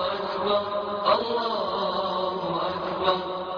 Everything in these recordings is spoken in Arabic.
أكبر الله أكبر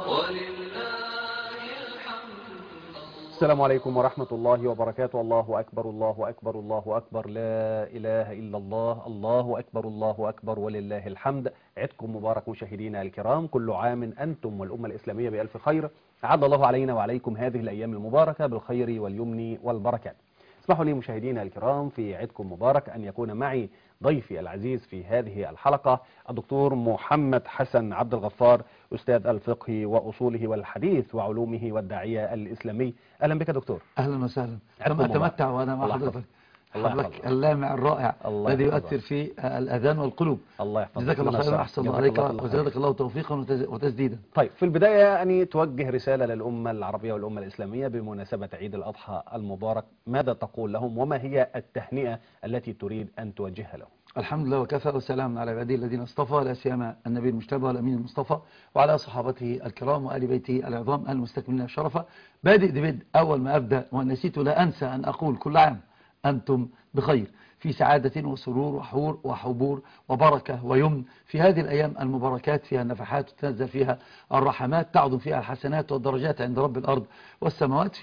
ولله الحمد. السلام عليكم ورحمة الله وبركاته. الله أكبر الله أكبر الله أكبر، لا إله إلا الله، الله أكبر الله أكبر ولله الحمد. عيدكم مبارك مشاهدينا الكرام، كل عام أنتم والأمة الإسلامية بألف خير. أعد الله علينا وعليكم هذه الأيام المباركة بالخير واليمن والبركات. اسمحوا لي مشاهدينا الكرام في عيدكم مبارك أن يكون معي ضيفي العزيز في هذه الحلقة الدكتور محمد حسن عبد الغفار، أستاذ الفقه وأصوله والحديث وعلومه والداعية الإسلامي. أهلا بك دكتور. أهلا وسهلا. عيدكم كما مبارك. أتمتع وأنا مع الله حضرتك. الله حضرتك يحفظك. اللامع الرائع الله الذي يحفظك. يؤثر في الأذان والقلوب. الله يحفظك. جزاك الله ربنا خيرا يسعدك. وأحسن الله جزاك عليك الله خير. وزادك الله توفيقا وتسديدا. طيب، في البداية يعني توجه رسالة للأمة العربية والأمة الإسلامية بمناسبة عيد الأضحى المبارك، ماذا تقول لهم وما هي التهنئة التي تريد أن توجهها لهم؟ الحمد لله وكفى وسلام على عباده الذين اصطفى، لا سيما النبي المجتبى والأمين المصطفى وعلى صحابته الكرام وآل بيته العظام المستكملين الشرفة. بادئ ببدء، أول ما أبدأ ونسيت لا أنسى أن أقول كل عام أنتم بخير، في سعادة وسرور وحور وحبور وبركة ويمن في هذه الأيام المباركات، فيها النفحات تنزل فيها الرحمات، تعظم فيها الحسنات والدرجات عند رب الأرض والسماوات.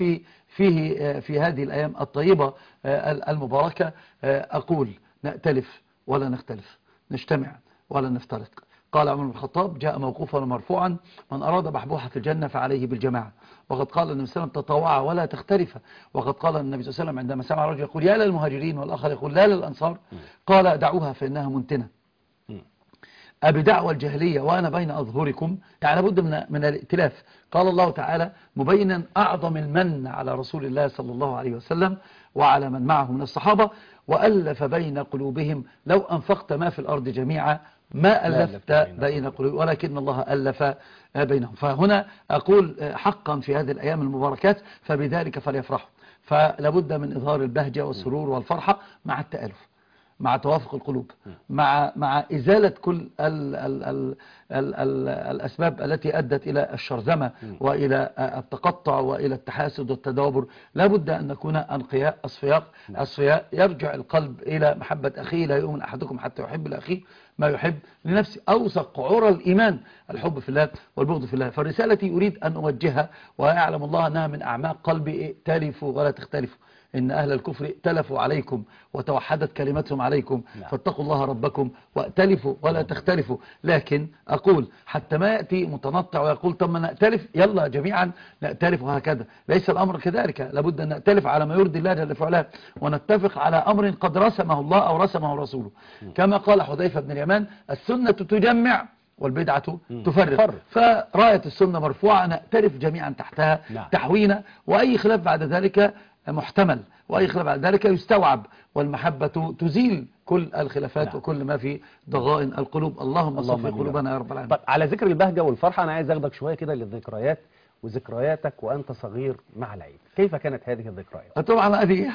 في هذه الأيام الطيبة المباركة أقول نأتلف ولا نختلف، نجتمع ولا نفترق. قال عمر بن الخطاب جاء موقوفا ومرفوعا: من أراد بحبوحة الجنة فعليه بالجماعة. وقد قال النبي صلى الله عليه وسلم: تطوعا ولا تختلفا. وقد قال النبي صلى الله عليه وسلم عندما سمع رجل يقول يا للمهاجرين والآخر يقول لا للأنصار، قال دعوها فإنها منتنة. أبدعوى الجاهلية وأنا بين أظهركم، يعني لابد من الائتلاف. قال الله تعالى مبينا أعظم المن على رسول الله صلى الله عليه وسلم وعلى من معه من الصحابة: وألف بين قلوبهم لو أنفقت ما في الأرض جميعا ما ألفت بين قلوبهم ولكن الله ألف بينهم. فهنا أقول حقا في هذه الأيام المباركات فبذلك فليفرحوا. فلابد من إظهار البهجة والسرور والفرحة مع التألف، مع توافق القلوب، مع إزالة كل الأسباب التي أدت إلى الشرذمة وإلى التقطع وإلى التحاسد والتدابر. لا بد أن نكون أنقياء أصفياء، يرجع القلب إلى محبة أخيه. لا يؤمن أحدكم حتى يحب لأخيه ما يحب لنفسه. أوثق عرى الإيمان الحب في الله والبغض في الله. فالرسالة أريد أن أوجهها ويعلم الله أنها من أعماق قلبي: ائتلفوا ولا تختلفوا، إن أهل الكفر ائتلفوا عليكم وتوحدت كلمتهم عليكم، فاتقوا الله ربكم وائتلفوا ولا تختلفوا. لكن أقول حتى ما يأتي متنطع ويقول طب ما نأتلف، يلا جميعا نأتلف، وهكذا ليس الأمر كذلك. لابد أن نأتلف على ما يرضي الله جل وعلا، ونتفق على أمر قد رسمه الله أو رسمه رسوله. كما قال حذيفة بن اليمان: السنة تجمع والبدعة تفرق. فراية السنة مرفوعة نأتلف جميعا تحتها تحوينا، وأي خلاف بعد ذلك محتمل، وأي خلاف بعد ذلك يستوعب، والمحبة تزيل كل الخلافات وكل ما في ضغائن القلوب. اللهم صفي قلوبنا يا رب العالمين. طيب، على ذكر البهجة والفرحة أنا عايز أخدك شوية كده للذكريات وذكرياتك وأنت صغير مع العيد. كيف كانت هذه الذكريات؟ طبعا هذه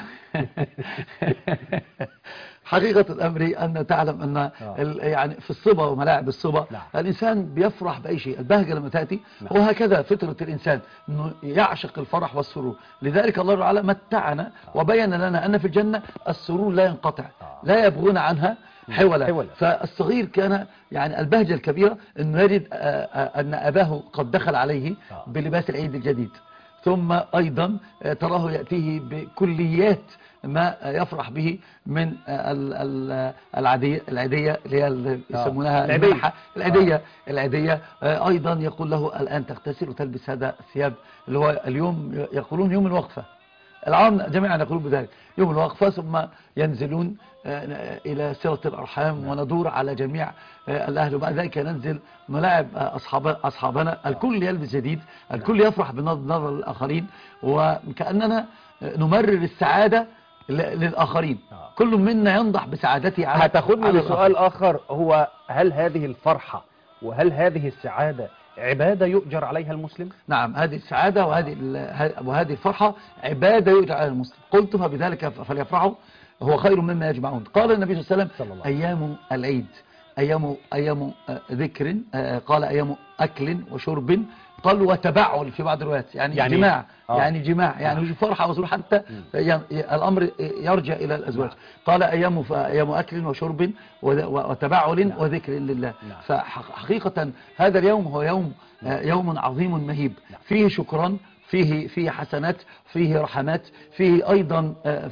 حقيقة الأمر أن تعلم أن يعني في الصبا وملاعب الصبا الإنسان بيفرح بأي شيء. البهجة لما تأتي، وهكذا فطرة الإنسان أنه يعشق الفرح والسرور. لذلك الله تعالى متعنا وبين لنا أن في الجنة السرور لا ينقطع، لا يبغون عنها حولا. فالصغير كان يعني البهجة الكبيرة أنه يجد أن أباه قد دخل عليه بلباس العيد الجديد، ثم أيضا تراه يأتيه بكليات ما يفرح به من العادية اللي هي يسمونها المنحة العادية. أيضا يقول له الآن تغتسل وتلبس هذا الثياب اللي هو اليوم يقولون يوم الوقفة. العام جميعا يقولون بذلك يوم الوقفة. ثم ينزلون إلى صلة الأرحام وندور على جميع الأهل، وبعد ذلك ننزل نلاعب أصحابنا. الكل يلبس جديد، الكل يفرح بنظر الآخرين، وكأننا نمرر السعادة للآخرين. كل منا ينضح بسعادته على هتاخدني لسؤال آخر، هو هل هذه الفرحة وهل هذه السعادة عبادة يؤجر عليها المسلم؟ نعم، هذه السعادة وهذه الفرحة عبادة يؤجر عليها المسلم. قلت فبذلك فليفرحوا هو خير مما يجمعون. قال النبي صلى الله عليه وسلم: أيام العيد أيام ذكر، قال أيام أكل وشرب قالوا وتبعل في بعض الروايات، يعني جماع، يعني جماع، يعني مش فرحة وسرور، حتى الأمر يرجع إلى الأزواج. قال أيام أكل وشرب وتبعل وذكر لله. فحقيقة هذا اليوم هو يوم عظيم مهيب، فيه شكرا، فيه حسنات، فيه رحمات، فيه أيضا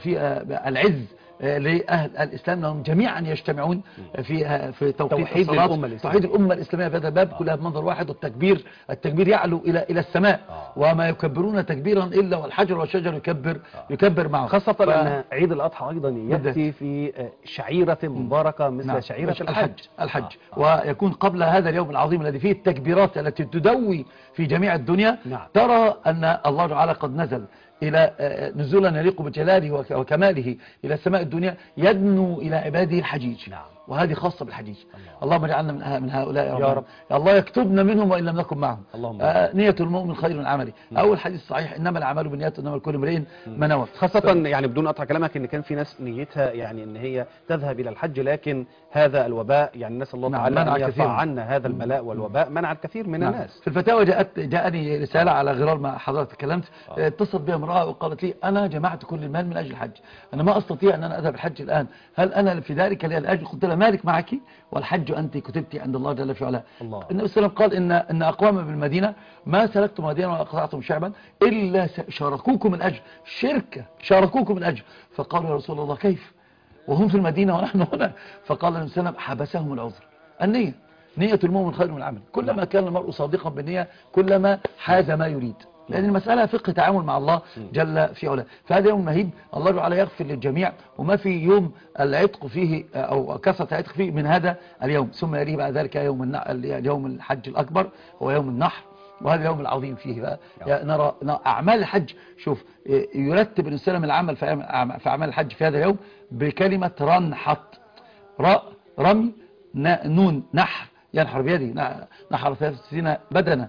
العز لأهل الإسلام، لهم جميعا يجتمعون في توحيد الصلاة، توحيد الأمة الإسلامية في هذا الباب كلها بمنظر واحد. والتكبير يعلو إلى السماء، وما يكبرون تكبيرا إلا والحجر والشجر يكبر معه. خاصة أن عيد الأضحى أيضا يأتي في شعيرة مباركة مثل شعيرة الحج. ويكون قبل هذا اليوم العظيم الذي فيه التكبيرات التي تدوي في جميع الدنيا. ترى أن الله تعالى قد نزل إلى نزولا يليق بجلاله وكماله إلى السماء الدنيا، يدنو إلى عباده الحجيج. وهذه خاصة بالحجيج. اللهم اجعلنا من هؤلاء يا رب. الله يكتبنا منهم وإن لم نكن معهم. نية المؤمن خير من عمله. أول حديث صحيح، إنما الأعمال بالنيات وإنما لكل امرئ ما نوى. خاصة يعني بدون قطع كلامك، إن كان في ناس نيتها يعني إن هي تذهب إلى الحج، لكن هذا الوباء يعني نسأل الله تعالى أن يرفع عنا هذا البلاء والوباء، منع الكثير من الناس. في الفتاوى جاءني رسالة على غرار ما حضرتك تكلمت، اتصلت بها امرأة وقالت لي أنا جمعت كل المال من أجل الحج، أنا ما أستطيع أن أنا أذهب الحج الآن، هل أنا في ذلك لي الأجر؟ قلت لها مالك معك والحج أنت كتبتي عند الله جل في علاه. النبي صلى الله عليه وسلم قال إن أقواما بالمدينة ما سلكتم واديا ولا قطعتم شعبا إلا شاركوكم الأجر، شركة شاركوكم الأجر. فقالوا يا رسول الله كيف وهم في المدينة ونحن هنا؟ فقال النبي صلى الله عليه وسلم حبسهم العذر. النية، نية المؤمن خير من العمل. كلما كان المرء صادقا بالنية كلما حاز ما يريد، لأن المسألة فقه تعامل مع الله جل في علاه. فهذا يوم مهيب، الله تعالى يغفر للجميع، وما في يوم العتق فيه أو كثرة العتق فيه من هذا اليوم. ثم يليه بعد ذلك يوم الحج الأكبر هو يوم النحر، وهذا اليوم العظيم فيه بقى نرى أعمال الحج. شوف يرتب الإنسان من العمل في أعمال الحج في هذا اليوم بكلمة رنحط، رمي، نون نحر، ينحر بيده، نحر 63 بدنة،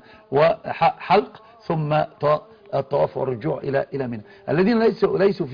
وحلق، ثم الطواف والرجوع إلى منى. الذين ليسوا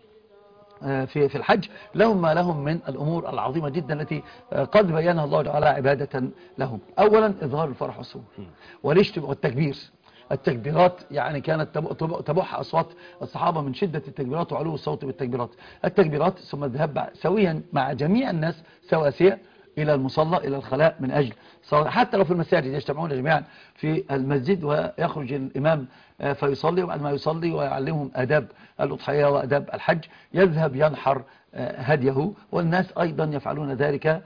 في الحج لهم ما لهم من الأمور العظيمة جدا التي قد بينها الله تعالى عبادة لهم. أولا إظهار الفرح والسرور والتكبير. التكبيرات يعني كانت تبح أصوات الصحابة من شدة التكبيرات وعلو الصوت بالتكبيرات. التكبيرات ثم الذهاب سويا مع جميع الناس سواسية إلى المصلى، إلى الخلاء، من أجل حتى لو في المساجد يجتمعون جميعا في المسجد، ويخرج الإمام فيصلي، وبعد ما يصلي ويعلمهم آداب الأضحية وآداب الحج يذهب ينحر هديه. والناس أيضا يفعلون ذلك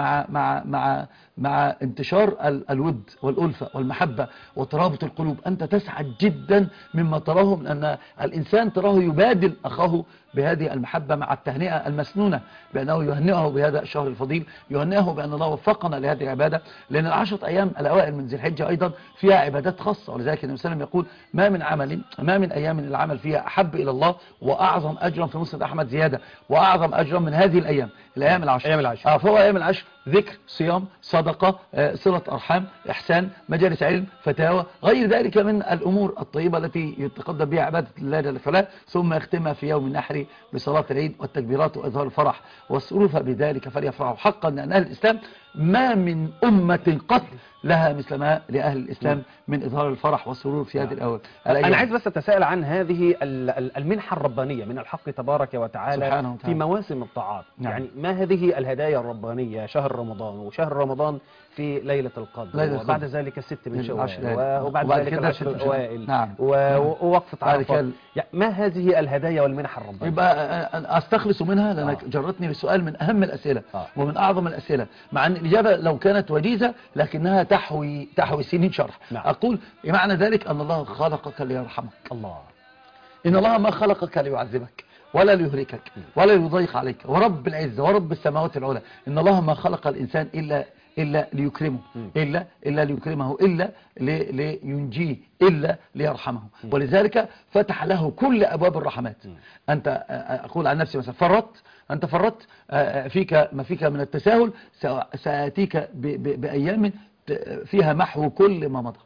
مع انتشار الود والألفة والمحبة وترابط القلوب. أنت تسعد جدا مما تراه، من أن الإنسان تراه يبادل أخاه بهذه المحبة مع التهنئة المسنونة، بأنه يهنئه بهذا الشهر الفضيل، يهنئه بأن الله وفقنا لهذه العبادة. لأن 10 أيام الأوائل من ذي الحجة أيضا فيها عبادات خاصة، ولذلك النبي صلى الله عليه وسلم يقول ما من أيام العمل فيها أحب إلى الله وأعظم أجرا، في مسند أحمد زيادة، وأعظم أجرا من هذه الأيام العشر. فهو أيام العشر ذكر، صيام، صدقة، صلة أرحام، إحسان، مجالس علم، فتاوى، غير ذلك من الأمور الطيبة التي يتقدم بها عبادة الله جل وعلا. ثم يختمها في يوم النحر بصلاة العيد والتكبيرات وإظهار الفرح والسرور. بذلك فليفرحوا حقا، أن أهل الإسلام ما من أمة قط لها مثل ما لأهل الإسلام من إظهار الفرح والسرور في هذه الأيام. أنا عايز بس أتساءل عن هذه المنحة الربانية من الحق تبارك وتعالى في مواسم الطاعات. يعني ما هذه الهدايا الربانية؟ شهر رمضان، وشهر رمضان في ليلة القدر، وبعد ذلك 6 من شوال، وبعد ذلك 10 الأوائل، ووقفة عرفات. ما هذه الهدايا والمنح الربانية؟ يبقى أستخلص منها، لأنك جرتني بسؤال من أهم الأسئلة ومن أعظم الأسئلة، مع أن الإجابة لو كانت وجيزة لكنها تحوي سنين شرح. أقول معنى ذلك أن الله خلقك ليرحمك. إن الله ما خلقك ليعذبك ولا ليهلكك ولا يضيق عليك، ورب العزة ورب السماوات العلى، إن الله ما خلق الإنسان إلا ليكرمه، إلا ليكرمه، إلا لينجيه، إلا ليرحمه. ولذلك فتح له كل أبواب الرحمات. أنت أقول عن نفسي مثلا أنت فرطت ما فيك من التساهل، سآتيك بأيام فيها محو كل ما مضى،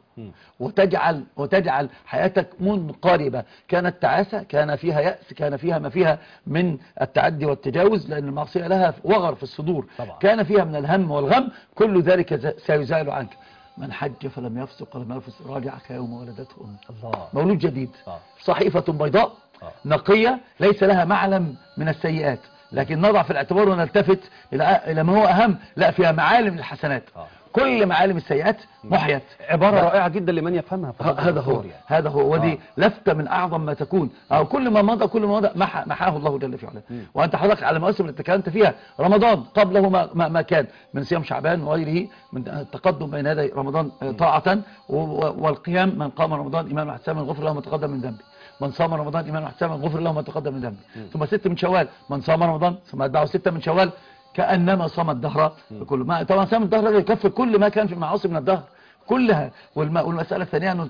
وتجعل حياتك منقربة. كانت تعاسة، كان فيها يأس، كان فيها ما فيها من التعدي والتجاوز، لأن المعصية لها وغر في الصدور طبعا. كان فيها من الهم والغم، كل ذلك سيزال عنك. من حج فلم يفسق ولم يرفث راجع كيوم ولدته أمه. الله. مولود جديد، صحيفة بيضاء نقية ليس لها معلم من السيئات، لكن نضع في الاعتبار ونلتفت إلى ما هو أهم، لا فيها معالم الحسنات. كل معالم السيئات محيت. عبارة رائعة جدا لمن يفهمها. هذا هو ودي لفتة من أعظم ما تكون. أو كل ما مضى محاه الله جل في علاه. وأنت حضرتك على مواسم التي تكلمت فيها، رمضان قبله ما كان من صيام شعبان وغيره، من التقدم بين يدي رمضان طاعة، والقيام من قام رمضان إيمانا واحتسابا غفر له ما تقدم من ذنبه، من صام رمضان إيمانا واحتسابا غفر له ما تقدم من ذنبه، ثم 6 من شوال من صام رمضان ثم أتبعه 6 من شوال كأنما صام الدهر كله. ما طبعا صام الدهر يكفر كل ما كان في المعاصي من الدهر كلها. والمسألة الثانية أنه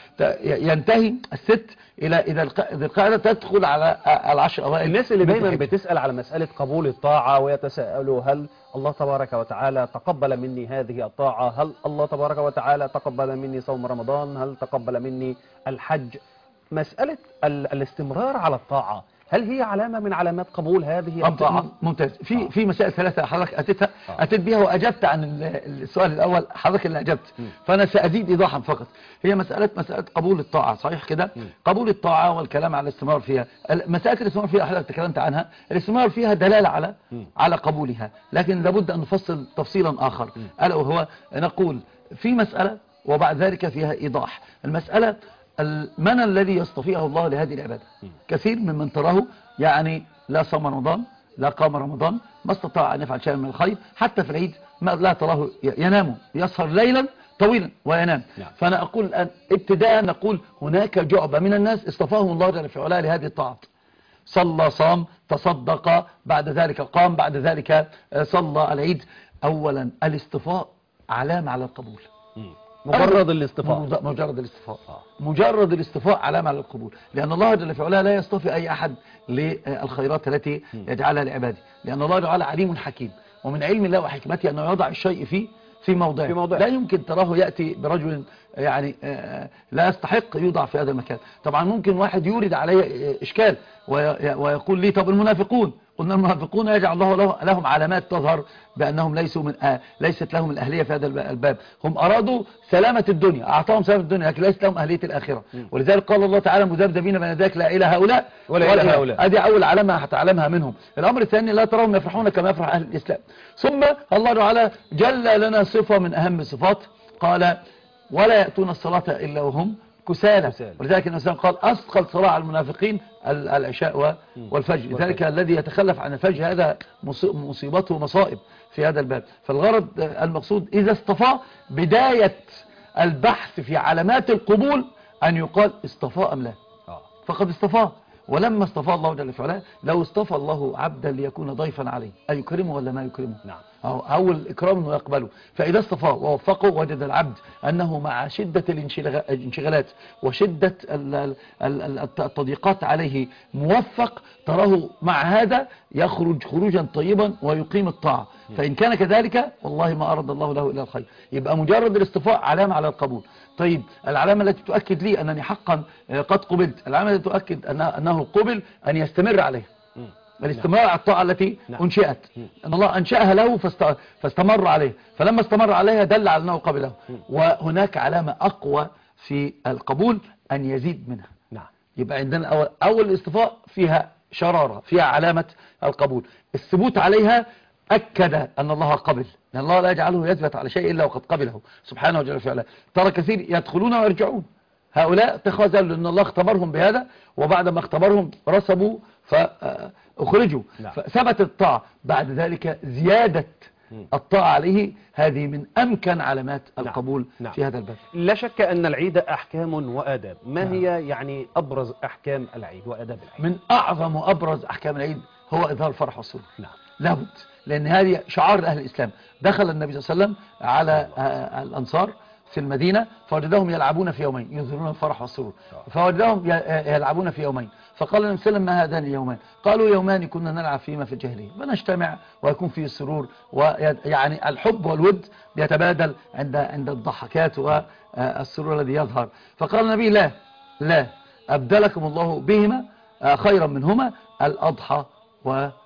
ينتهي الست إلى إذا القاعدة تدخل على العشر أوائل. الناس اللي دايما بتسأل على مسألة قبول الطاعة ويتساءلوا هل الله تبارك وتعالى تقبل مني هذه الطاعة، هل الله تبارك وتعالى تقبل مني صوم رمضان، هل تقبل مني الحج. مسألة الاستمرار على الطاعة هل هي علامة من علامات قبول هذه الطاعة؟ ممتاز. في مسائل 3 حضرتك أتيت بها وأجبت عن السؤال الأول، حضرتك اللي أجبت، فأنا سأزيد إيضاحا فقط. هي مسألة قبول الطاعة، صحيح كده؟ قبول الطاعة والكلام على الاستمرار فيها. مسألة الاستمرار فيها حضرتك تكلمت عنها، الاستمرار فيها دلالة على قبولها، لكن لابد أن نفصل تفصيلا آخر، ألا وهو نقول في مسألة وبعد ذلك فيها إيضاح. المسألة من الذي يصطفيه الله لهذه العبادة؟ كثير ممن تراه يعني لا صام رمضان لا قام رمضان، ما استطاع أن يفعل شيئا من الخير، حتى في العيد ما لا تراه ينام، يسهر ليلا طويلا وينام. فأنا أقول الآن ابتداء نقول هناك جعبة من الناس اصطفاهم الله جل في علاه لهذه الطاعات، صلى صام تصدق بعد ذلك قام بعد ذلك صلى العيد. أولا الاصطفاء علامة على القبول، مجرد الاصطفاء مجرد الاصطفاء علامة على القبول، لأن الله جل في علاه لا يصطفي أي أحد للخيرات التي يجعلها لعباده، لأن الله تعالى عليم حكيم، ومن علم الله وحكمته أنه يضع الشيء في موضعه. لا يمكن تراه يأتي برجل يعني لا يستحق يوضع في هذا المكان. طبعا ممكن واحد يورد عليه إشكال ويقول لي طب المنافقون، قلنا المنافقون يجعل الله لهم علامات تظهر بأنهم ليست لهم الأهلية في هذا الباب، هم أرادوا سلامة الدنيا، أعطاهم سلامة الدنيا لكن ليست لهم أهلية الآخرة. ولذلك قال الله تعالى مذبذبين بين ذلك لا إلى هؤلاء ولا إلى هؤلاء. هذه أول علامة هتعلمها منهم. الأمر الثاني لا تراهم يفرحون كما يفرح أهل الإسلام. ثم الله تعالى جل لنا صفة من أهم الصفات، قال ولا يأتون الصلاة إلا وهم كسالى. ولذلك النبي صلى الله عليه وسلم قال أثقل صلاة على المنافقين العشاء والفجر. لذلك الذي يتخلف عن الفجر هذا مصيبته مصائب في هذا الباب. فالغرض المقصود إذا اصطفى بداية البحث في علامات القبول أن يقال اصطفى أم لا، فقد اصطفاه. ولما اصطفى الله جل في علاه، لو اصطفى الله عبدا ليكون ضيفا عليه أيكرمه ولا ما يكرمه؟ نعم. أول إكرام أنه يقبله. فإذا اصطفاه ووفقه وجد العبد أنه مع شدة الانشغالات وشدة التضييقات عليه موفق، تراه مع هذا يخرج خروجا طيبا ويقيم الطاعة. فإن كان كذلك والله ما أراد الله له إلا الخير. يبقى مجرد الاصطفاء علامة على القبول. طيب العلامة التي تؤكد لي أنني حقا قد قبلت، العلامة التي تؤكد أنه قبل أن يستمر عليه، الاستمرار على الطاعة التي أنشئت، أن الله أنشأها له فاستمر عليه، فلما استمر عليها دل على أنه قبله. وهناك علامة أقوى في القبول أن يزيد منها. يبقى عندنا أول الاصطفاء فيها شرارة، فيها علامة القبول، الثبوت عليها أكد أن الله قبل، لأن الله لا يجعله يثبت على شيء إلا وقد قبله سبحانه وجل في علاه. ترى كثير يدخلون ويرجعون، هؤلاء تخاذلوا لأن الله اختبرهم بهذا، وبعد ما اختبرهم رسبوا فأخرجوا. فثبتت الطاعة، بعد ذلك زيادة الطاعة عليه، هذه من أمكن علامات القبول في هذا الباب. لا شك أن العيد أحكام وآداب. ما هي يعني أبرز أحكام العيد وآداب العيد؟ من أعظم وأبرز أحكام العيد هو إظهار الفرح والسرور. لابد، لأن هذه شعار أهل الإسلام. دخل النبي صلى الله عليه وسلم على الأنصار في المدينة فوجدهم يلعبون في يومين، يظهرون الفرح والسرور، فوجدهم يلعبون في يومين، فقال النبي صلى الله عليه وسلم ما هذان اليومان؟ قالوا يومان كنا نلعب فيما في الجاهلية، فنجتمع ويكون فيه السرور، ويعني الحب والود بيتبادل عند الضحكات والسرور الذي يظهر. فقال النبي أبدلكم الله بهما خيرا منهما الأضحى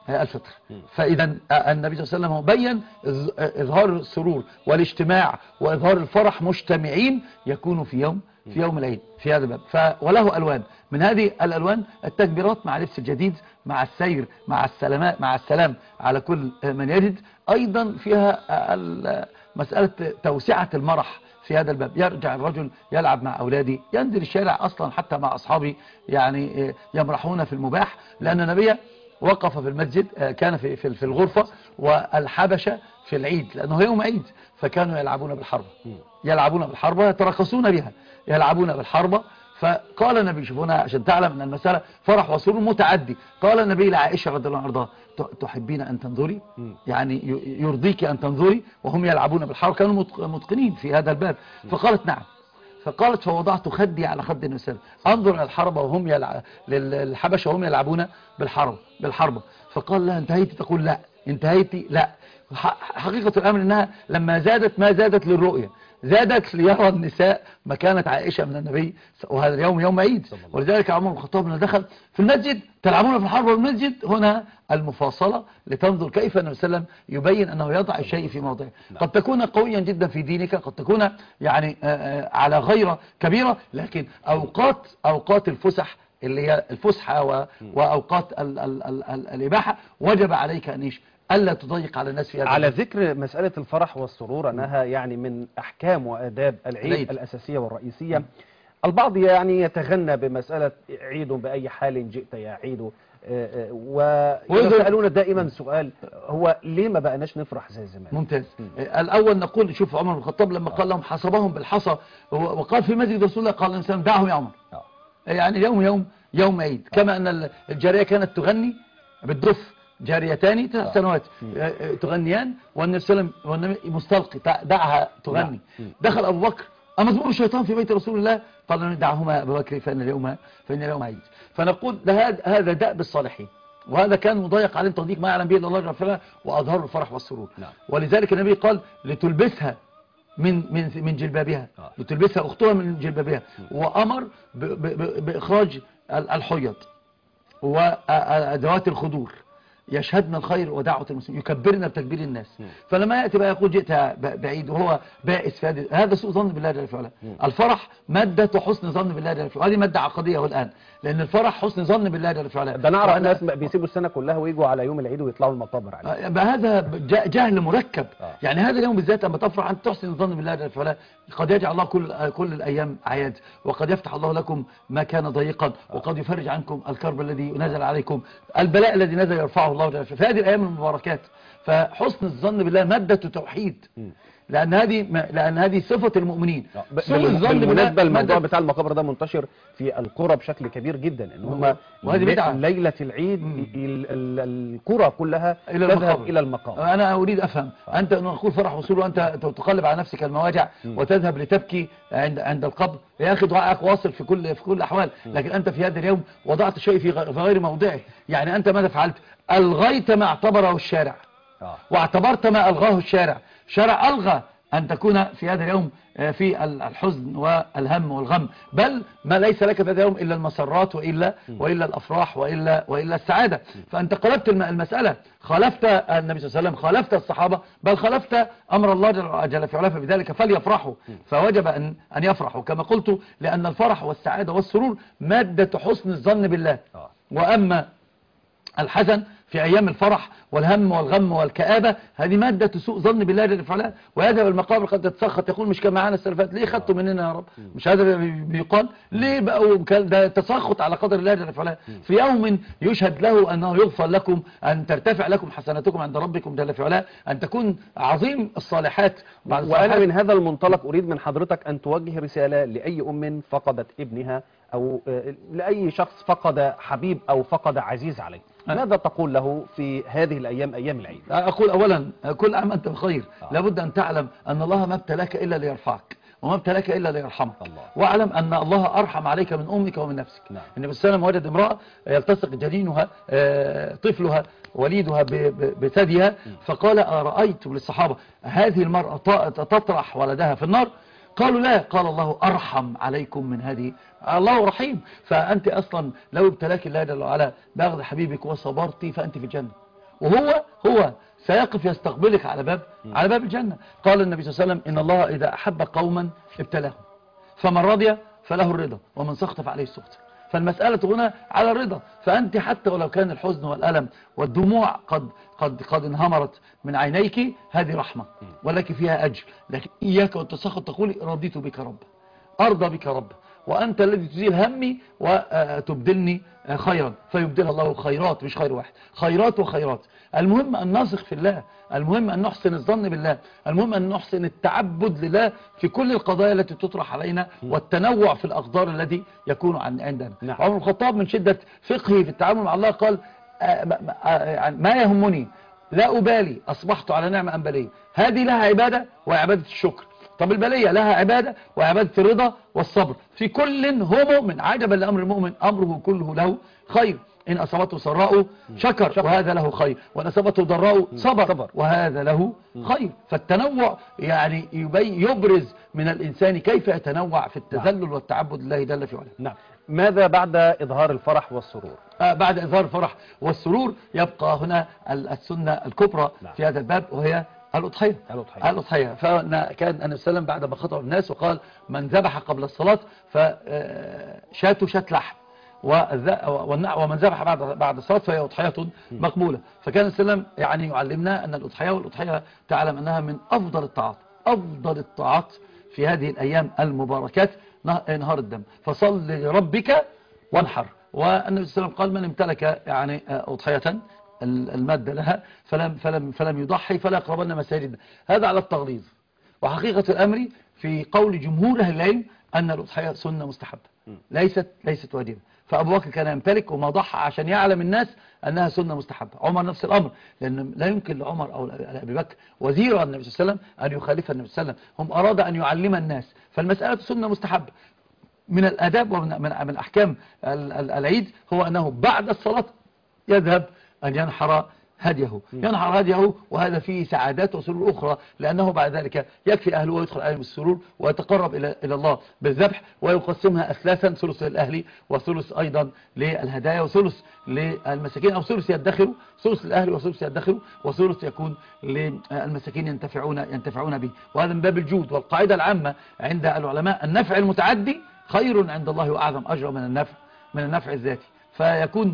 الفطر. فإذا النبي صلى الله عليه وسلم بين إظهار السرور والاجتماع وإظهار الفرح مجتمعين يكون في يوم العيد في هذا الباب. وله ألوان، من هذه الألوان التكبيرات مع لبس الجديد، مع السير، مع السلام على كل من يجد. أيضا فيها مسألة توسعة المرح في هذا الباب. يرجع الرجل يلعب مع أولاده، ينزل الشارع أصلا حتى مع أصحابه، يعني يمرحون في المباح. لأن النبي وقف في المسجد، كان في الغرفة، والحبشة في العيد لأنه يوم عيد، فكانوا يلعبون بالحربة يترقصون بها، يلعبون بالحربة. فقال النبي، شوفونا عشان تعلم أن المسألة فرح وسرور متعدي، قال النبي لعائشة رضي الله عنها: تحبين أن تنظري؟ يعني يرضيك أن تنظري وهم يلعبون بالحرب؟ كانوا متقنين في هذا الباب. فقالت نعم. فقالت: فوضعت خدي على خد النبي صلى الله عليه وسلم انظر إلى الحربة وهم للحبشة وهم يلعبون بالحربة. فقال لها: انتهيتي؟ تقول: لا. انتهيتي؟ لا. حقيقة الأمر أنها لما زادت ما زادت للرؤية، زادت ليرى النساء مكانة عائشة من النبي، وهذا اليوم يوم عيد. ولذلك عمر بن الخطاب لما دخل في المسجد: تلعبون في الحرب والمسجد، هنا المفاصلة لتنظر كيف النبي صلى الله عليه وسلم يبين أنه يضع الشيء في موضعه. قد تكون قويا جدا في دينك، قد تكون يعني على غيرة كبيرة، لكن أوقات الفسح اللي هي الفسحة وأوقات الإباحة وجب عليك أن ألا تضيق على الناس في هذا. على ذكر مسألة الفرح والسرور، أنها يعني من أحكام وآداب العيد الأساسية والرئيسية. البعض يعني يتغنى بمسألة: عيد بأي حال جئت يا عيد. ويسألون دائما سؤال: هو ليه ما بقناش نفرح زي زمان؟ ممتاز. الأول نقول: شوف عمر بن الخطاب لما قال لهم حصبهم بالحصى، وقال في مسجد رسول الله، قال الإنسان: دعهم يا عمر. يعني يوم عيد. كما أن الجارية كانت تغني بالدف، جاريتان 3 سنوات تغنيان، والنبي صلى الله عليه وسلم مستلقي: دعها تغني. دخل أبو بكر: أمزمور الشيطان في بيت رسول الله؟ قال: دعهما يا أبو بكر فإن اليوم عيد. فنقول هذا دأب الصالحين، وهذا كان مضيق عليهم تضييق ما يعلم به إلا الله جل وعلا، وأظهروا الفرح والسرور. ولذلك النبي قال: لتلبسها من جلبابها، لتلبسها أختها من جلبابها. وأمر بإخراج الحيض وأدوات الخدور يشهدن الخير ودعوة المسلمين، يكبرنا بتكبير الناس. فلما يأتي بقى يقول: جئت بعيد، وهو بائس في هذا سوء ظن بالله جل وعلا. الفرح مادة حسن ظن بالله جل وعلا، هذه مادة عقدية والآن، لأن الفرح حسن ظن بالله جل وعلا. ده نعرف ناس بيسيبوا السنة كلها ويجوا على يوم العيد ويطلعوا المقابر عليه. هذا جهل مركب. يعني هذا اليوم بالذات أما تفرح أنت تحسن الظن بالله جل وعلا، قد يجعل الله كل الأيام أعياد، وقد يفتح الله لكم ما كان ضيقا، وقد يفرج عنكم الكرب الذي نزل عليكم، البلاء الذي نزل يرفعه الله جل وعلا في هذه الأيام المباركات. فحسن الظن بالله مادة توحيد، لأن هذه صفة المؤمنين. بالنسبة للموضوع بتاع المقابر ده منتشر في القرى بشكل كبير جدا، ان هم ليلة العيد القرى كلها تذهب إلى المقابر. أنا أريد أفهم، أنت نقول فرح وسرور وأنت تقلب على نفسك المواجع وتذهب لتبكي عند القبر، يا أخي دعائك واصل في كل الأحوال، لكن أنت في هذا اليوم وضعت شيء في غير موضعه. يعني أنت ماذا فعلت؟ ألغيت ما اعتبره الشارع، واعتبرت ما ألغاه الشارع. شرع ألغى أن تكون في هذا اليوم في الحزن والهم والغم، بل ما ليس لك في هذا اليوم إلا المسرات وإلا الأفراح وإلا السعادة. فأنت قلبت المسألة، خالفت النبي صلى الله عليه وسلم، خالفت الصحابة، بل خالفت أمر الله جل في علاه، فبذلك فليفرحوا. فوجب أن يفرحوا كما قلت، لأن الفرح والسعادة والسرور مادة حسن الظن بالله. وأما الحزن في أيام الفرح والهم والغم والكآبة، هذه مادة سوء ظن بالله جل وعلا. ويذهب المقابر قد يتسخط، يقول: مش كان معانا السلفات، ليه خدتوا مننا يا رب؟ مش هذا بيقال؟ ليه بقوا ده تسخط على قدر الله جل وعلا في يوم يشهد له أنه يغفر لكم، أن ترتفع لكم حسناتكم عند ربكم جل وعلا، أن تكون عظيم الصالحات. وأنا من هذا المنطلق أريد من حضرتك أن توجه رسالة لأي أم فقدت ابنها، أو لأي شخص فقد حبيب أو فقد عزيز عليه، ماذا تقول له في هذه الأيام، أيام العيد؟ أقول أولا: كل عام أنت بخير. لابد أن تعلم أن الله ما ابتلاك إلا ليرفعك، وما ابتلاك إلا ليرحمك. واعلم أن الله أرحم عليك من أمك ومن نفسك. النبي صلى الله عليه وسلم وجد امرأة يلتصق جنينها طفلها وليدها بثديها، فقال: أرأيت للصحابة هذه المرأة تطرح ولدها في النار؟ قالوا: لا. قال: الله أرحم عليكم من هذه، الله رحيم. فأنت أصلا لو ابتلاك الله جل وعلا بأخذ حبيبك وصبرتي فأنت في الجنة، وهو سيقف يستقبلك على باب الجنة. قال النبي صلى الله عليه وسلم إن الله إذا أحب قوما ابتلاهم، فمن رضي فله الرضا ومن سخط فعليه السخط. فالمسألة هنا على الرضا. فأنت حتى ولو كان الحزن والألم والدموع قد انهمرت من عينيك، هذه رحمة ولك فيها أجر. لكن إياك والتسخط، تقولي رضيت بك رب، أرضى بك رب، وأنت الذي تزيل همي وتبدلني خيرا، فيبدل الله خيرات، مش خير واحد، خيرات وخيرات. المهم أن نثق في الله، المهم أن نحسن الظن بالله، المهم أن نحسن التعبد لله في كل القضايا التي تطرح علينا، والتنوع في الأقدار الذي يكون عندنا. عمر الخطاب من شدة فقهه في التعامل مع الله قال ما يهمني، لا أبالي أصبحت على نعمة أم بلية، هذه لها عبادة وعبادة الشكر. طب البلية لها عبادة وعبادة الرضا والصبر. في كل هو مؤمن. عجبا لأمر المؤمن، أمره كله له خير. إن أصابته سراء شكر وهذا له خير، وإن أصابته ضراء صبر وهذا له خير. فالتنوع يعني يبرز من الإنسان كيف يتنوع في التذلل والتعبد لله جل في علاه. نعم. ماذا بعد إظهار الفرح والسرور؟ بعد إظهار الفرح والسرور يبقى هنا السنة الكبرى في هذا الباب، وهي الأضحية. فكان النبي صلى الله عليه وسلم بعد ما خطب الناس وقال من ذبح قبل الصلاة فشاته شات لحم، ومن ذبح بعد الصلاة فهي أضحية مقبولة. فكان النبي صلى الله عليه وسلم يعني يعلمنا أن والأضحية تعلم أنها من أفضل الطاعات في هذه الأيام المباركات، نهار الدم. فصل لربك وانحر. والنبي صلى الله عليه وسلم قال من امتلك يعني أضحية المادة لها فلم يضحي فلا يقربن مساجدنا. هذا على التغليظ. وحقيقة الأمر في قول جمهور أهل العلم أن الأضحية سنة مستحبة، ليست واجبة. فأبو بكر كان يمتلك وما ضحى عشان يعلم الناس أنها سنة مستحبة. عمر نفس الأمر، لأن لا يمكن لعمر أو لأبي بكر وزير النبي صلى الله عليه وسلم أن يخالف النبي صلى الله عليه وسلم. هم أراد أن يعلم الناس، فالمسألة سنة مستحبة. من الآداب ومن أحكام العيد هو أنه بعد الصلاة يذهب أن ينحر هديه، وهذا فيه سعادات وسرور أخرى، لأنه بعد ذلك يكفي أهله ويدخل عليهم السرور ويتقرب إلى الله بالذبح، ويقسمها أثلاثا، ثلث للأهل وثلث أيضا للهدايا وثلث للمساكين، أو ثلث يدخروا، ثلث للأهل وثلث يدخروا، وثلث يكون للمساكين ينتفعون به. وهذا من باب الجود. والقاعدة العامة عند العلماء النفع المتعدي خير عند الله وأعظم أجرا من النفع الذاتي. فيكون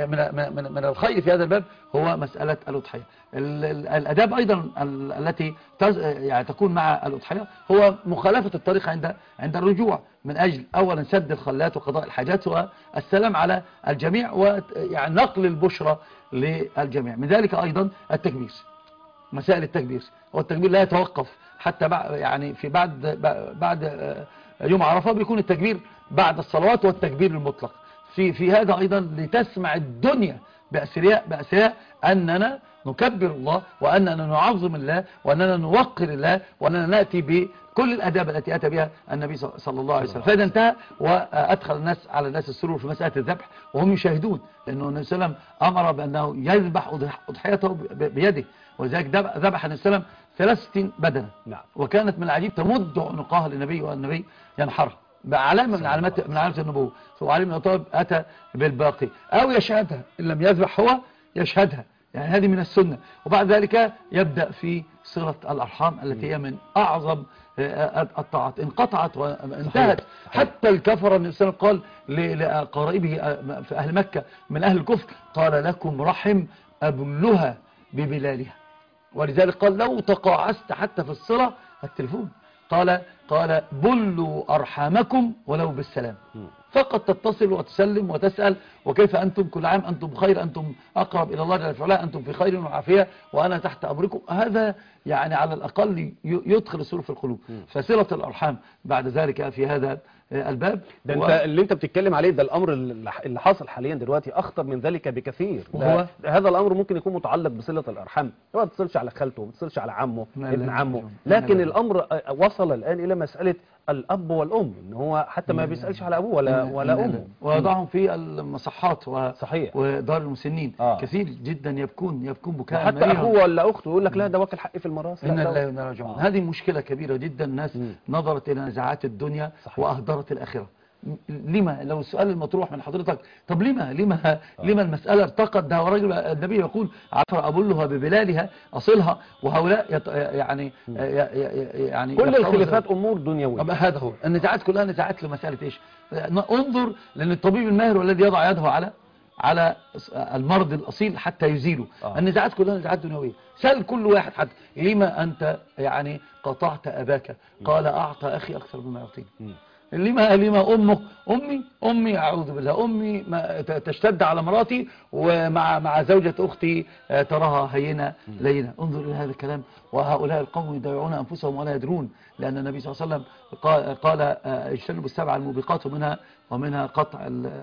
من الخير في هذا الباب هو مسألة الأضحية. الأداب أيضا التي يعني تكون مع الأضحية هو مخالفة الطريق عند الرجوع، من أجل أولا سد الخلات وقضاء الحاجات والسلام على الجميع، ويعني نقل البشرى للجميع. من ذلك أيضا التكبير، مسائل التكبير. والتكبير لا يتوقف حتى يعني في بعد يوم عرفة بيكون التكبير بعد الصلوات، والتكبير المطلق في هذا أيضا لتسمع الدنيا بأسرها أننا نكبر الله، وأننا نعظم الله، وأننا نوقر الله، وأننا نأتي بكل الأداب التي أتى بها النبي صلى الله عليه وسلم. فإذا انتهى وأدخل على الناس السرور في مسألة الذبح وهم يشاهدون، لأنه النبي صلى الله عليه وسلم أمر بأنه يذبح أضحيته بيده، ولذلك ذبح النبي صلى الله عليه وسلم 63 بدنة. وكانت من العجيب تمد عنقها للنبي والنبي ينحرها بعلامة من علامات النبوة. وعلي بن أبي طالب أتى بالباقي أو يشهدها، إن لم يذبح هو يشهدها، يعني هذه من السنة. وبعد ذلك يبدأ في صلة الأرحام التي هي من أعظم الطاعات. انقطعت وانتهت. حتى الكفر النبي صلى الله عليه وسلم قال لقرائبه في أهل مكة من أهل الكفر قال لكم رحم أبلها ببلالها. ولذلك قال لو تقاعست حتى في الصلة التلفون قال بلوا أرحامكم ولو بالسلام، فقط تتصل وتسلم وتسأل وكيف أنتم، كل عام أنتم بخير، أنتم أقرب إلى الله جل وعلا، أنتم في خير وعافية وأنا تحت أمركم. هذا يعني على الأقل يدخل السرور في القلوب. فصلة الأرحام بعد ذلك في هذا الباب ده اللي انت بتتكلم عليه ده الامر اللي حاصل حاليا دلوقتي اخطر من ذلك بكثير. هذا الامر ممكن يكون متعلق بصلة الارحام، ما بتصلش على خالته، ما بتصلش على عمه ابن عمه، لكن الامر وصل الان الى مسألة الاب والام، ان هو حتى ما بيسألش على ابوه ولا امه، ويضعهم في المصحات صحيح ودار المسنين. كثير جدا يبكون بكاء حتى اخوه ولا اخته يقول لك لا ده واكل حقي في الميراث. إن الله يرجعون. هذه مشكلة كبيرة جدا. الناس نظرت إلى نزاعات الدنيا وأهدرت الآخرة. لما لو السؤال المطروح من حضرتك، طب لما المسألة ارتقت؟ ده ورجل النبي يقول عفر أبلها ببلالها أصلها، وهؤلاء يعني كل الخلافات أمور دنيوية. هذا هو النزاعات كلها نزاعات لمسألة إيش؟ انظر، لأن الطبيب الماهر والذي يضع يده على المرض الأصيل حتى يزيله. النزاعات كلها نزاعات دنيوية. سأل كل واحد حتى لما أنت يعني قطعت أباك؟ قال أعطى أخي أكثر مما يعطيني. لما أمي أعوذ بالله، أمي تشتد على مراتي، ومع زوجة أختي تراها هينة لينة. انظر إلى هذا الكلام. وهؤلاء القوم يضيعون أنفسهم ولا يدرون، لأن النبي صلى الله عليه وسلم قال اجتنبوا السبع الموبقات، ومنها قطع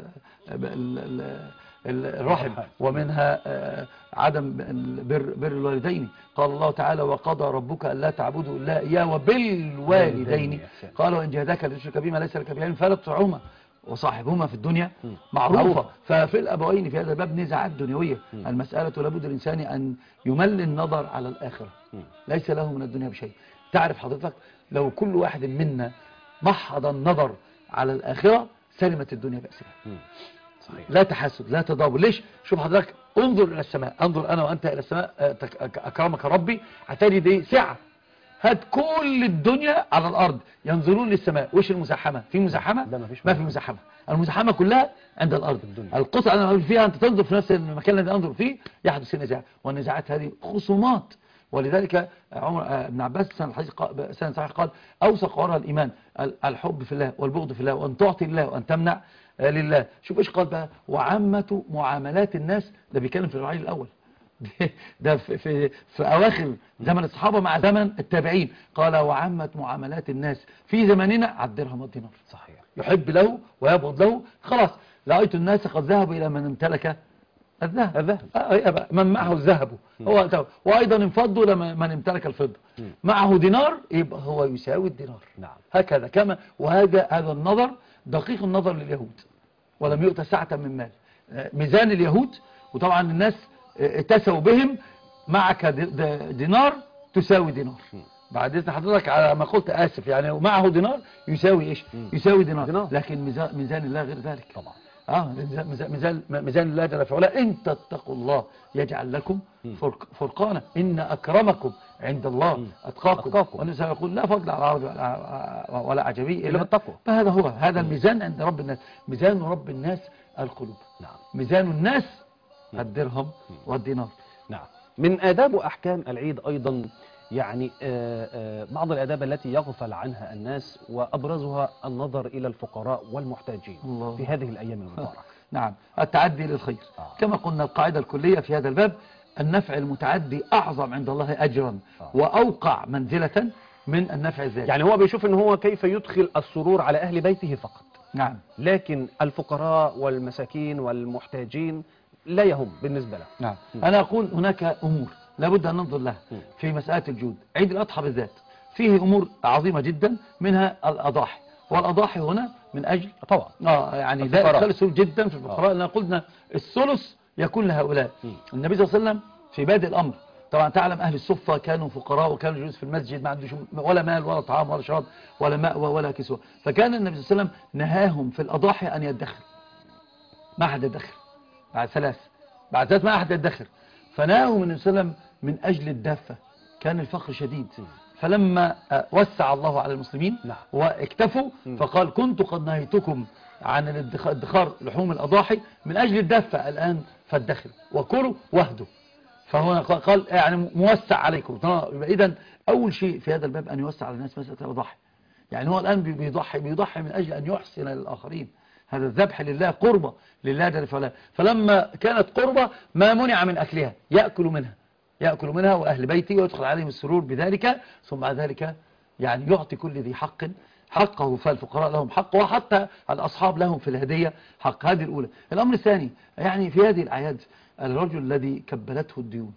الرحم، ومنها عدم بر الوالدين. قال الله تعالى وقضى ربك ألا تعبدوا إلا إياه وبالوالدين. قال وإن جهداك لتشرك بما ليس لك به علم فلا تطعهما وصاحبهما في الدنيا معروفة. ففي الأبوين في هذا الباب نزاعات دنيوية. المسألة لابد الإنسان أن يمل النظر على الآخرة، ليس له من الدنيا بشيء. تعرف حضرتك لو كل واحد منا محض النظر على الآخرة سلمت الدنيا بأسرها. لا تحاسد، لا تضابر. ليش؟ شوف حضرتك، انظر إلى السماء، انظر أنا وأنت إلى السماء، أكرمك ربي، هتجد دي سعة. هات كل الدنيا على الأرض ينظرون للسماء، وش المزاحمة؟ في مزاحمة؟ ما في مزاحمة. المزاحمة كلها عند الأرض. القطعة أنا أقول فيها أنت تنظر في نفس المكان الذي أنظر فيه يحدث النزاع، والنزاعات هذه خصومات. ولذلك عمر بن عباس سنة صحيح قال أوثق وراء الإيمان الحب في الله والبغض في الله، وأن تعطي الله وأن تمنع لله. شوف إيش قال بقى؟ وعامة معاملات الناس، ده بيتكلم في الرعيل الأول، ده في أواخر زمن الصحابة مع زمن التابعين. قال وعامة معاملات الناس في زماننا على الدرهم والدينار. صحيح. يحب له ويبغض له. خلاص، رأيت الناس قد ذهبوا إلى من امتلك الذهب. من معه الذهب هو، وأيضا انفضوا لمن امتلك الفضة. معه دينار يبقى هو يساوي الدينار. نعم. هكذا كما، وهذا النظر دقيق النظر لليهود، ولم يؤت سعة من مال. ميزان اليهود، وطبعا الناس تسوا بهم، معك دينار تساوي دينار. بعد إذن حضرتك على ما قلت آسف، يعني ومعه دينار يساوي إيش؟ يساوي دينار. لكن ميزان الله غير ذلك طبعا. ميزان الله جل في علاه. إن تتقوا الله يجعل لكم فرقانا، إن أكرمكم عند الله أتقاكم. والنبي يقول لا فضل على عربي ولا عجمي إلا بالتقوى. فهذا هو هذا الميزان عند رب الناس. ميزان رب الناس القلوب. نعم. ميزان الناس الدرهم والدينار. نعم. من آداب وأحكام العيد أيضا يعني بعض الآداب التي يغفل عنها الناس، وأبرزها النظر إلى الفقراء والمحتاجين في هذه الأيام المباركة. نعم، التعدي للخير. كما قلنا القاعدة الكلية في هذا الباب، النفع المتعدي أعظم عند الله أجرا وأوقع منزلة من النفع الذاتي. يعني هو بيشوف ان هو كيف يدخل السرور على أهل بيته فقط. نعم. لكن الفقراء والمساكين والمحتاجين لا يهم بالنسبة له. نعم. أنا أقول هناك أمور لابد أن ننظر لها في مسألة الجود. عيد الأضحى بالذات فيه أمور عظيمة جدا، منها الأضاحي. والأضاحي هنا من أجل طبعا يعني ده ثلث جدا في الفقراء. لأن قلنا الثلث يكون لهؤلاء. النبي صلى الله عليه وسلم في بادئ الأمر، طبعا تعلم أهل الصفة كانوا فقراء، وكانوا جلوس في المسجد ما عندوش ولا مال ولا طعام ولا شراب ولا ماء ولا كسوة. فكان النبي صلى الله عليه وسلم نهاهم في الأضاحي أن يدخر، ما أحد يدخر بعد ثلاث ما أحد يدخر. فنهاهم النبي صلى الله عليه وسلم من أجل الدافة، كان الفقر شديد. فلما وسع الله على المسلمين واكتفوا، فقال كنت قد نهيتكم عن الادخار لحوم الأضاحي من أجل الدافة، الآن فادخروا وكلوا واهدوا. فهنا قال يعني موسع عليكم. إذن أول شيء في هذا الباب أن يوسع على الناس مسألة الأضاحي. يعني هو الآن بيضحي من أجل أن يحسن للآخرين. هذا الذبح لله قربة لله جل وعلا. فلما كانت قربة ما منع من أكلها، يأكل منها وأهل بيتي، ويدخل عليهم السرور بذلك. ثم بعد ذلك يعني يعطي كل ذي حق حقه، فالفقراء لهم حق، وحتى الأصحاب لهم في الهدية حق. هذه الأولى. الأمر الثاني، يعني في هذه الأعياد الرجل الذي كبلته الديون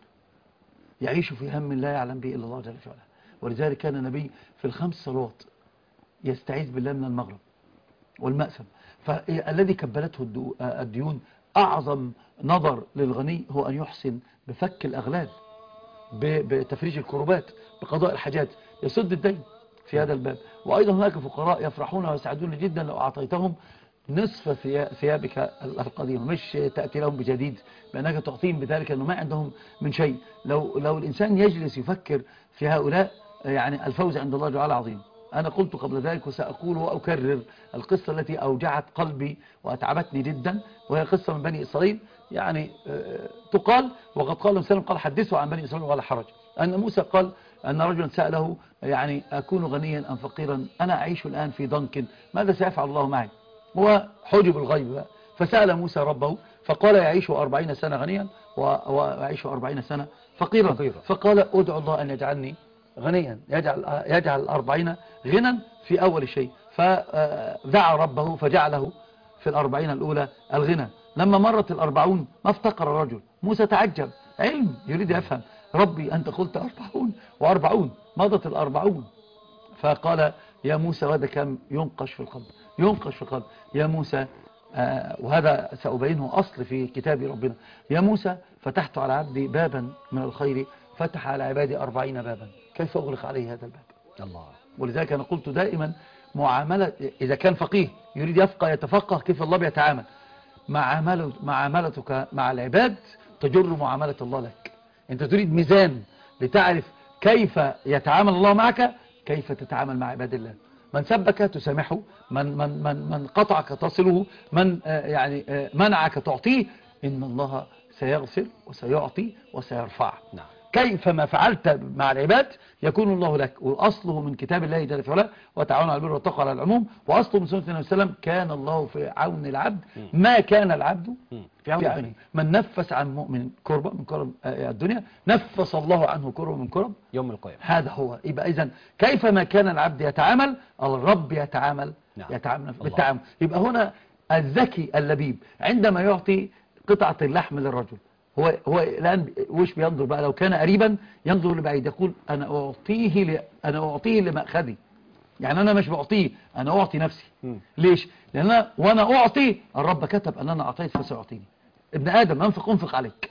يعيش في هم لا يعلم به إلا الله جل وعلا. ولذلك كان النبي في ال5 صلوات يستعيذ بالله من المغرب والمأثم. فالذي كبلته الديون أعظم نظر للغني هو أن يحسن بفك الأغلال، بتفريج الكروبات، بقضاء الحاجات، يسد الدين. في هذا الباب. وأيضا هناك فقراء يفرحون ويسعدون جدا لو أعطيتهم نصف ثيابك القديمة، مش تأتي لهم بجديد، بأنك تعطيهم بذلك أنه ما عندهم من شيء. لو الإنسان يجلس يفكر في هؤلاء يعني الفوز عند الله جل عظيم. أنا قلت قبل ذلك وسأقول وأكرر القصة التي أوجعت قلبي وأتعبتني جدا، وهي قصة من بني إسرائيل. يعني تقال وقد قال مسلم قال حدثوا عن بني إسرائيل ولا حرج، أن موسى قال أن رجلا سأله يعني أكون غنيا أم فقيرا، أنا أعيش الآن في ضنك، ماذا سيفعل الله معي؟ هو حجب الغيب. فسأل موسى ربه فقال يعيش 40 سنة غنيا ويعيش 40 سنة فقيرا. فقال أدعو الله أن يجعلني غنيا، يجعل 40 غنى في أول شيء. فدعا ربه فجعله في 40 الأولى الغنى. لما مرت 40 ما افتقر الرجل. موسى تعجب، علم يريد يفهم، ربي أنت قلت 40 و40 مضت 40. فقال يا موسى، وهذا كم ينقش في القلب، ينقش في القلب. يا موسى وهذا سأبينه أصل في كتاب ربنا. يا موسى فتحت على عبدي بابا من الخير، فتح على عبادي 40 بابا، كيف أغلق عليه هذا الباب؟ الله. ولذلك أنا قلت دائما معاملة، إذا كان فقيه يريد يتفقه كيف الله بيتعامل، معاملتك مع العباد تجر معاملة الله لك. أنت تريد ميزان لتعرف كيف يتعامل الله معك، كيف تتعامل مع عباد الله. من سبك تسامحه، من قطعك تصله، من يعني منعك تعطيه. إن الله سيغفر وسيعطي وسيرفع. نعم. كيف ما فعلت مع العباد يكون الله لك. وأصله من كتاب الله جل وعلا وتعاونوا على البر والتقوى على العموم، وأصله من سنة النبي صلى الله عليه وسلم كان الله في عون العبد ما كان العبد في عونه. من نفس عن مؤمن كربة من كرب الدنيا نفس الله عنه كربة من كرب يوم القيامة. هذا هو. يبقى إذن كيف ما كان العبد يتعامل الرب يتعامل. نعم. يتعامل بالتعامل. يبقى هنا الذكي اللبيب عندما يعطي قطعة اللحم للرجل، هو الآن وش بينظر بقى؟ لو كان قريبا ينظر لبعيد، يقول أنا أعطيه لمأخذي. يعني أنا مش بعطيه، أنا أعطي نفسي. ليش؟ لأن وأنا أعطي الرب كتب أن أنا أعطيت فسيعطيني. ابن آدم أنفق عليك،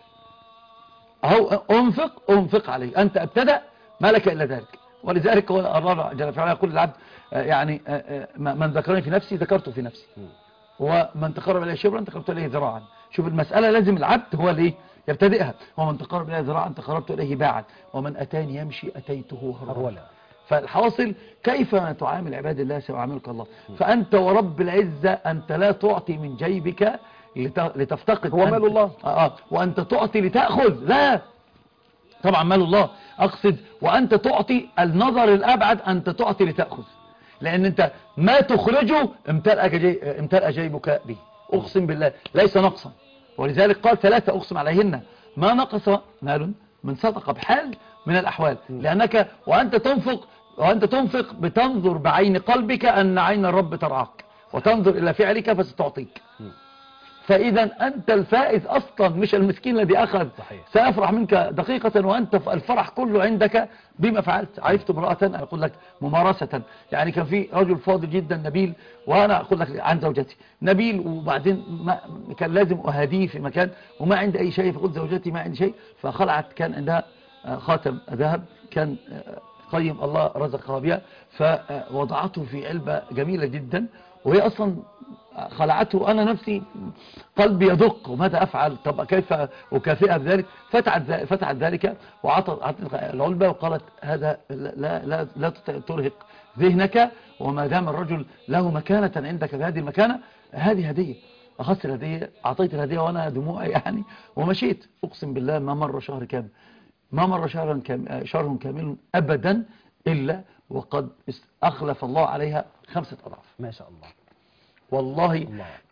أهو أنفق عليك، أنت ابتدأ ما لك إلا ذلك. ولذلك هو الرب جل وعلا يقول للعبد يعني من ذكرني في نفسي ذكرته في نفسي، ومن تقرب إليه شبرا تقربت إليه ذراعا. شوف المسألة لازم العبد هو اللي يبتدئها. ومن تقرب إليه ذراعا تقربت إليه باعا، ومن أتاني يمشي أتيته هرولا. فالحاصل كيف تعامل عباد الله سيعاملك الله. فأنت ورب العزة أنت لا تعطي من جيبك لتفتقد، هو مال الله. وأنت تعطي لتأخذ، لا طبعا مال الله أقصد. وأنت تعطي النظر الأبعد، أنت تعطي لتأخذ، لأن أنت ما تخرجه امتلأ جيبك به. أقسم بالله ليس نقصا. ولذلك قال 3 أقسم عليهن ما نقص مال من صدقة بحال من الأحوال. لأنك وأنت تنفق بتنظر بعين قلبك أن عين الرب ترعاك، وتنظر إلى فعلك فستعطيك. فإذا أنت الفائز أصلا، مش المسكين الذي أخذ. صحيح. سيفرح منك دقيقة وأنت الفرح كله عندك بما فعلت. عرفت امرأة أقول لك ممارسة، يعني كان في رجل فاضل جدا نبيل، وأنا أقول لك عن زوجتي نبيل، وبعدين كان لازم أهديه في مكان وما عندي أي شيء، فقلت زوجتي ما عندي شيء، فخلعت كان عندها خاتم ذهب كان قيم الله رزقها بها، فوضعته في علبة جميلة جدا، وهي أصلا خلعته. أنا نفسي قلبي يدق وماذا أفعل؟ طب كيف أكافئها بذلك؟ فتحت ذلك وعطت العلبة وقالت هذا لا ترهق ذهنك، وما دام الرجل له مكانة عندك بهذه المكانة، هذه هدية. أخذت الهدية، أعطيت الهدية وأنا دموعي يعني، ومشيت. أقسم بالله ما مر شهر كامل، ما مر شهر كامل أبدا إلا وقد أخلف الله عليها 5 أضعاف. ما شاء الله. والله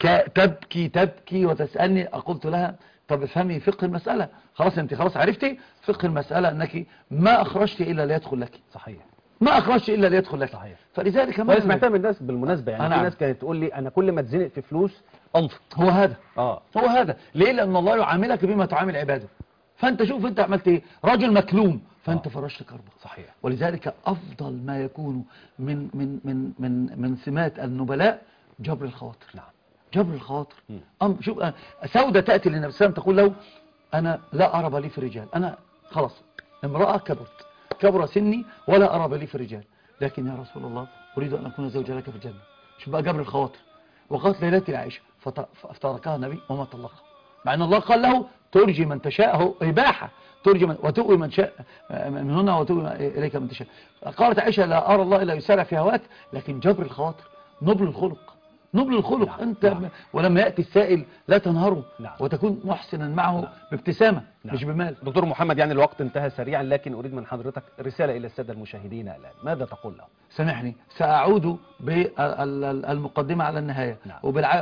تبكي وتسألني. قلت لها طب افهمي فقه المسألة، خلاص انت خلاص عرفتي فقه المسألة انك ما اخرجت الا ليدخل لك. صحيح. ما اخرجت الا ليدخل لك. صحيح. فلذلك ما سمعتها من الناس بالمناسبة، يعني في ناس كانت تقول لي انا كل ما اتزنق في فلوس انفق. هو هذا هو هذا. ليه؟ لان الله يعاملك بما تعامل عباده. فانت شوف انت عملت ايه، رجل مكلوم فانت فرشت كربه. صحيح. ولذلك افضل ما يكون من سمات النبلاء جبر الخواطر. نعم. جبر الخواطر. شوف سودة تأتي للنبي صلى الله عليه وسلم تقول له أنا لا أرى لي في الرجال، أنا خلاص امرأة كبر سني ولا أرى لي في الرجال، لكن يا رسول الله أريد أن أكون زوجا لك في الجنة. شوف بقى جبر الخواطر. وقالت ليلتي لعائشة فتركها النبي وما طلقها، مع أن الله قال له ترجي من تشاء، هو إباحة، ترجي من وتؤوي من شاء من هنا وتؤوي إليك من تشاء. قالت عائشة لا أرى الله إلا يسارع في هواك، لكن جبر الخواطر نبل الخلق، نبل الخلق. نعم. أنت نعم. ولما يأتي السائل لا تنهره. نعم. وتكون محسنا معه بابتسامة مش بمال. دكتور محمد، يعني الوقت انتهى سريعا، لكن أريد من حضرتك رسالة إلى السادة المشاهدين الآن، ماذا تقول لهم؟ سامحني، سأعود بالمقدمة على النهاية. نعم.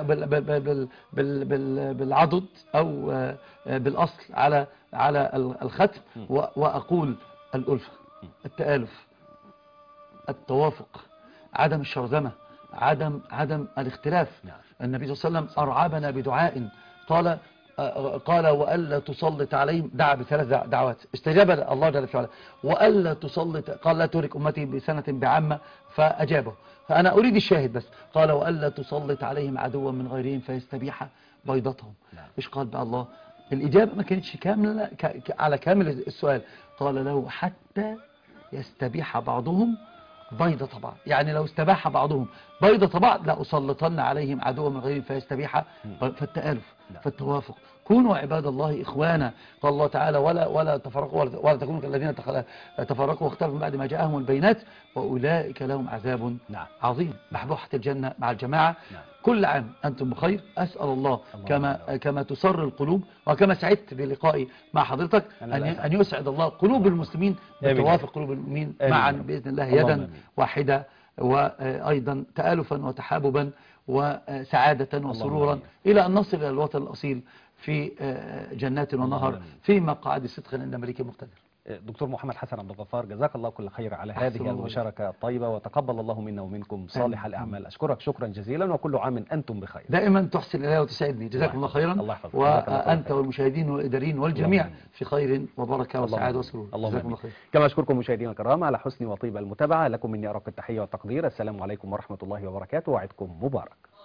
بالعضد أو بالأصل على الختم، وأقول الألفة، التآلف، التوافق، عدم الشرذمة، عدم الاختلاف. نعم. النبي صلى الله عليه وسلم أرعبنا بدعاء قال وألا تسلط عليهم، دعا بثلاث دعوات استجاب الله جل وعلا. وألا تسلط، قال لا تهلك أمتي بسنة بعامة فأجابه. فأنا أريد الشاهد بس، قال وألا تسلط عليهم عدوا من غيرهم فيستبيح بيضتهم. إيش قال بقى الله؟ الإجابة ما كانتش كاملة على كامل السؤال. قال له حتى يستبيح بعضهم بيضة بعض، يعني لو استباح بعضهم بيضة بعض لأسلطن عليهم عدوا من غيرهم فيستبيح. فالتآلف، فالتوافق، كونوا عباد الله إخوانا. قال الله تعالى ولا تفرقوا ولا تكونوا كالذين تفرقوا واختلفوا من بعد ما جاءهم البينات وأولئك لهم عذاب عظيم. بحبوحة الجنة مع الجماعة. كل عام أنتم بخير. أسأل الله كما تسر القلوب وكما سعدت بلقائي مع حضرتك أن يسعد الله قلوب المسلمين بتوافق قلوب المؤمنين معا بإذن الله يدا واحدة، وأيضا تآلفا وتحاببا وسعادة وسرورا إلى أن نصل إلى الوطن الأصيل في جنات ونهر في مقعد صدق عند ملك مقتدر. دكتور محمد حسن عبد الغفار، جزاك الله كل خير على هذه المشاركة الطيبة، وتقبل الله منا ومنكم صالح الأعمال. أشكرك شكرا جزيلا، وكل عام أنتم بخير. دائما تحسن إلي وتسعدني، جزاكم الله خيرا. وأنت والمشاهدين والإداريين والجميع في خير وبركة وسعادة وسرور. جزاكم الله خير. كما أشكركم مشاهدينا الكرام على حسن وطيب المتابعة. لكم مني أرق التحية والتقدير. السلام عليكم ورحمة الله وبركاته، وعدكم مبارك.